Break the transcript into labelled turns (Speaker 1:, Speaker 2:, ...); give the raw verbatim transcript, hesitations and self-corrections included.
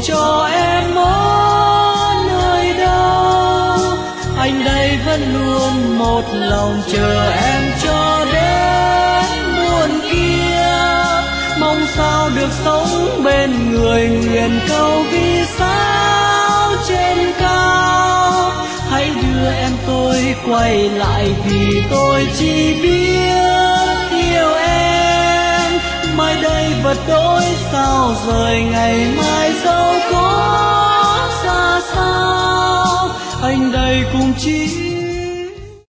Speaker 1: cho em ở nơi đâu. Anh đây vẫn luôn một lòng chờ em cho đến muôn kia. Mong sao được sống bên người, nguyện cầu vì sao trên cao. Hãy đưa em tôi quay lại vì tôi chỉ biết yêu em. Mai đây vật đổi sao rời, ngày mai dẫu có ra sao anh đây cũng chỉ